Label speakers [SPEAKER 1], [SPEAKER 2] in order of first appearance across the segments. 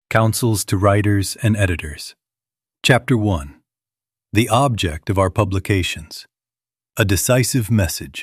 [SPEAKER 1] Counsels to Writers and Editors. Chapter 1. The Object of Our Publications. A Decisive Message.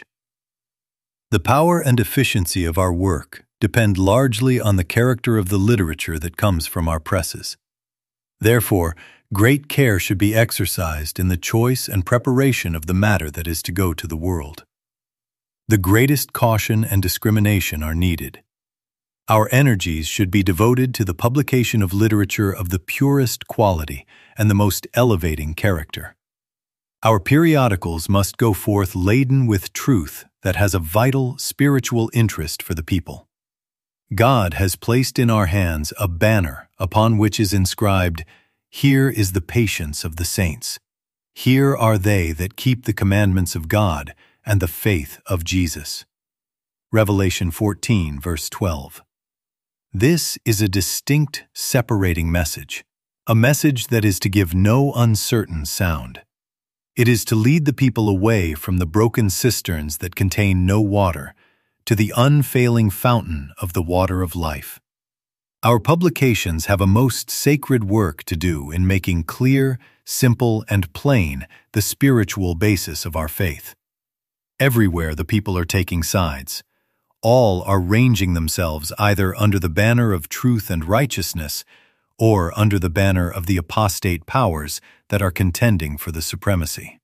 [SPEAKER 1] The power and efficiency of our work depend largely on the character of the literature that comes from our presses. Therefore, great care should be exercised in the choice and preparation of the matter that is to go to the world. The greatest caution and discrimination are needed. Our energies should be devoted to the publication of literature of the purest quality and the most elevating character. Our periodicals must go forth laden with truth that has a vital spiritual interest for the people. God has placed in our hands a banner upon which is inscribed, "Here is the patience of the saints. Here are they that keep the commandments of God and the faith of Jesus." Revelation 14, verse 12. This is a distinct, separating message, a message that is to give no uncertain sound. It is to lead the people away from the broken cisterns that contain no water to the unfailing fountain of the water of life. Our publications have a most sacred work to do in making clear, simple, and plain the spiritual basis of our faith. Everywhere the people are taking sides. All are ranging themselves either under the banner of truth and righteousness or under the banner of the apostate powers that are contending for the supremacy.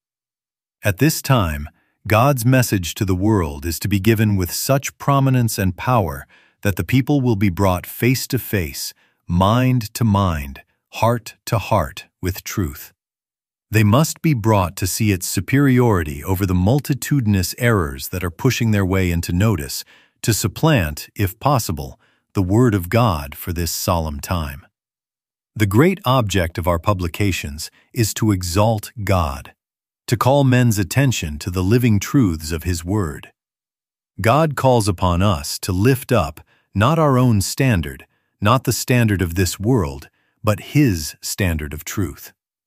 [SPEAKER 1] At this time, God's message to the world is to be given with such prominence and power that the people will be brought face to face, mind to mind, heart to heart with truth. They must be brought to see its superiority over the multitudinous errors that are pushing their way into notice, to supplant, if possible, the Word of God for this solemn time. The great object of our publications is to exalt God, to call men's attention to the living truths of His Word. God calls upon us to lift up not our own standard, not the standard of this world, but His standard of truth.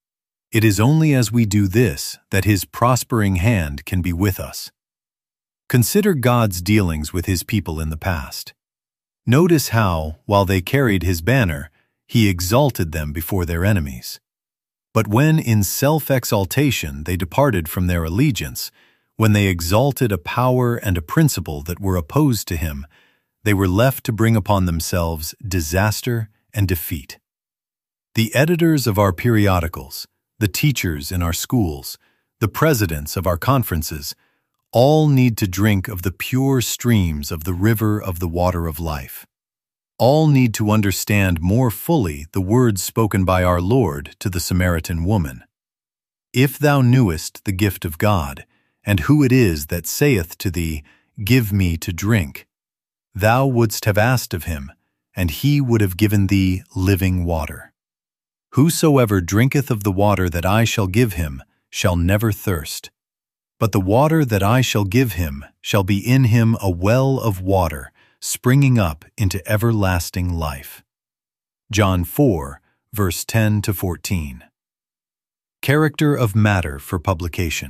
[SPEAKER 1] It is only as we do this that His prospering hand can be with us. Consider God's dealings with His people in the past. Notice how, while they carried His banner, He exalted them before their enemies. But when in self-exaltation they departed from their allegiance, when they exalted a power and a principle that were opposed to Him, they were left to bring upon themselves disaster and defeat. The editors of our periodicals, the teachers in our schools, the presidents of our conferences, all need to drink of the pure streams of the river of the water of life. All need to understand more fully the words spoken by our Lord to the Samaritan woman. "If thou knewest the gift of God, and who it is that saith to thee, 'Give me to drink,' thou wouldst have asked of him, and he would have given thee living water. Whosoever drinketh of the water that I shall give him shall never thirst. But the water that I shall give him shall be in him a well of water, springing up into everlasting life." John 4, verse 10 to 14. Character of matter for publication.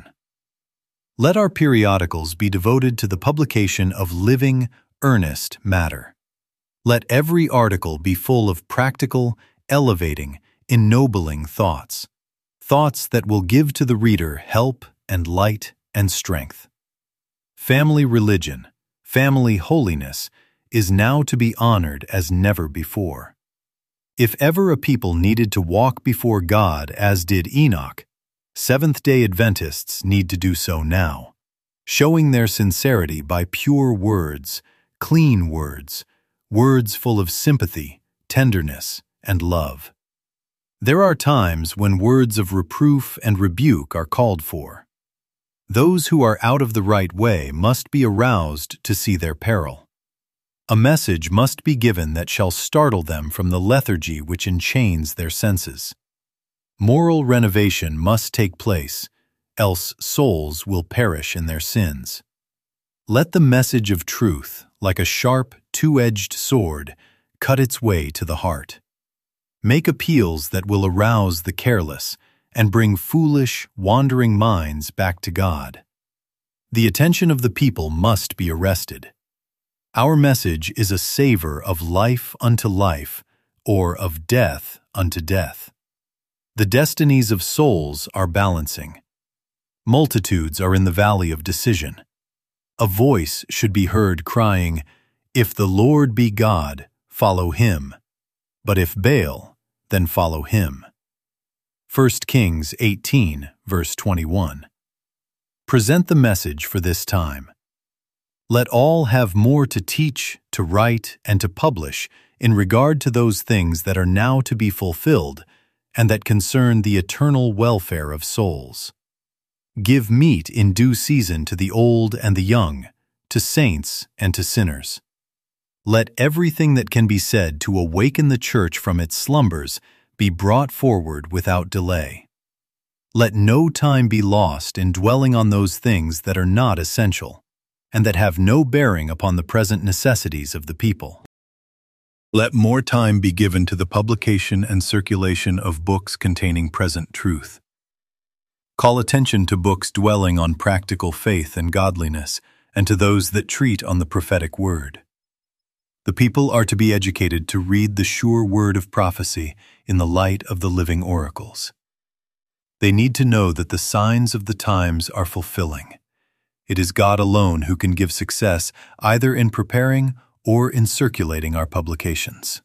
[SPEAKER 1] Let our periodicals be devoted to the publication of living, earnest matter. Let every article be full of practical, elevating, ennobling thoughts, thoughts that will give to the reader help and light and strength. Family religion, family holiness, is now to be honored as never before. If ever a people needed to walk before God as did Enoch, Seventh-day Adventists need to do so now, showing their sincerity by pure words, clean words, words full of sympathy, tenderness, and love. There are times when words of reproof and rebuke are called for. Those who are out of the right way must be aroused to see their peril. A message must be given that shall startle them from the lethargy which enchains their senses. Moral renovation must take place, else souls will perish in their sins. Let the message of truth, like a sharp, two-edged sword, cut its way to the heart. Make appeals that will arouse the careless and bring foolish, wandering minds back to God. The attention of the people must be arrested. Our message is a savor of life unto life, or of death unto death. The destinies of souls are balancing. Multitudes are in the valley of decision. A voice should be heard crying, "If the Lord be God, follow him. But if Baal, then follow him." 1 Kings 18, verse 21. Present the message for this time. Let all have more to teach, to write, and to publish in regard to those things that are now to be fulfilled and that concern the eternal welfare of souls. Give meat in due season to the old and the young, to saints and to sinners. Let everything that can be said to awaken the church from its slumbers be brought forward without delay. Let no time be lost in dwelling on those things that are not essential, and that have no bearing upon the present necessities of the people. Let more time be given to the publication and circulation of books containing present truth. Call attention to books dwelling on practical faith and godliness, and to those that treat on the prophetic word. The people are to be educated to read the sure word of prophecy in the light of the living oracles. They need to know that the signs of the times are fulfilling. It is God alone who can give success either in preparing or in circulating our publications.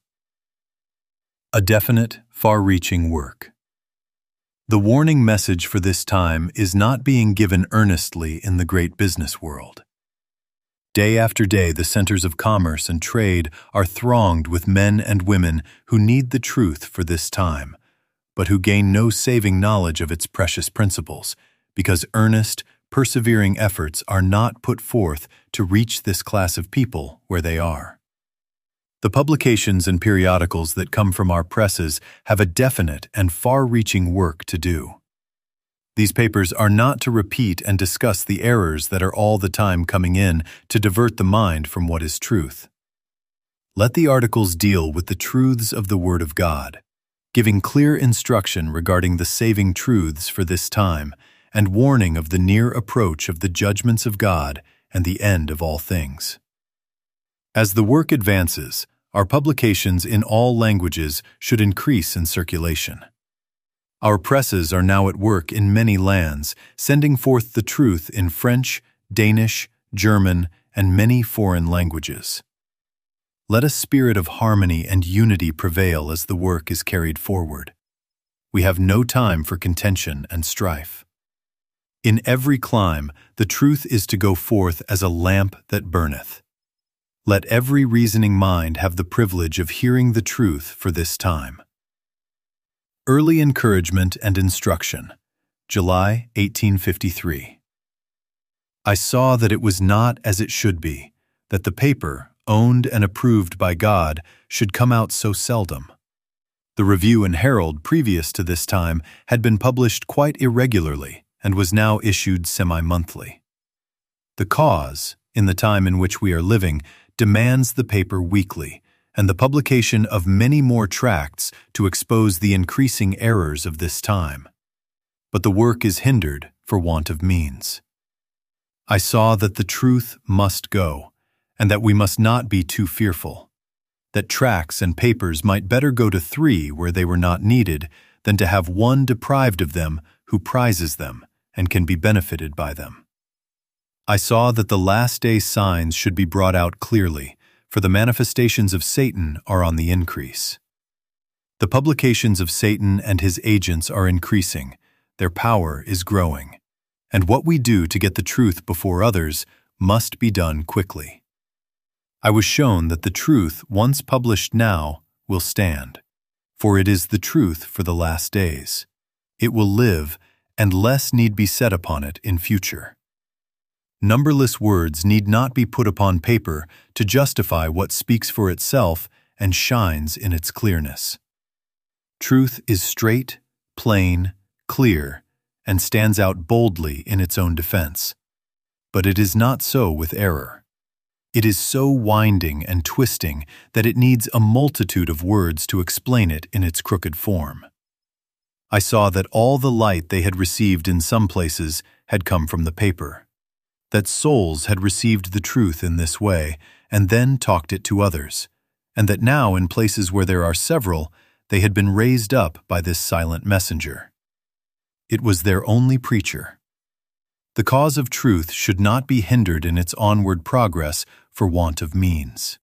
[SPEAKER 1] A definite, far-reaching work. The warning message for this time is not being given earnestly in the great business world. Day after day, the centers of commerce and trade are thronged with men and women who need the truth for this time, but who gain no saving knowledge of its precious principles, because earnest, persevering efforts are not put forth to reach this class of people where they are. The publications and periodicals that come from our presses have a definite and far-reaching work to do. These papers are not to repeat and discuss the errors that are all the time coming in to divert the mind from what is truth. Let the articles deal with the truths of the Word of God, giving clear instruction regarding the saving truths for this time and warning of the near approach of the judgments of God and the end of all things. As the work advances, our publications in all languages should increase in circulation. Our presses are now at work in many lands, sending forth the truth in French, Danish, German, and many foreign languages. Let a spirit of harmony and unity prevail as the work is carried forward. We have no time for contention and strife. In every clime, the truth is to go forth as a lamp that burneth. Let every reasoning mind have the privilege of hearing the truth for this time. Early Encouragement and Instruction, July 1853. I saw that it was not as it should be, that the paper, owned and approved by God, should come out so seldom. The Review and Herald previous to this time had been published quite irregularly and was now issued semi-monthly. The cause, in the time in which we are living, demands the paper weekly, and the publication of many more tracts to expose the increasing errors of this time. But the work is hindered for want of means. I saw that the truth must go, and that we must not be too fearful, that tracts and papers might better go to 3 where they were not needed than to have one deprived of them who prizes them and can be benefited by them. I saw that the last day signs should be brought out clearly, for the manifestations of Satan are on the increase. The publications of Satan and his agents are increasing, their power is growing, and what we do to get the truth before others must be done quickly. I was shown that the truth, once published now, will stand, for it is the truth for the last days. It will live, and less need be said upon it in future. Numberless words need not be put upon paper to justify what speaks for itself and shines in its clearness. Truth is straight, plain, clear, and stands out boldly in its own defense. But it is not so with error. It is so winding and twisting that it needs a multitude of words to explain it in its crooked form. I saw that all the light they had received in some places had come from the paper, that souls had received the truth in this way and then talked it to others, and that now, in places where there are several, they had been raised up by this silent messenger. It was their only preacher. The cause of truth should not be hindered in its onward progress for want of means.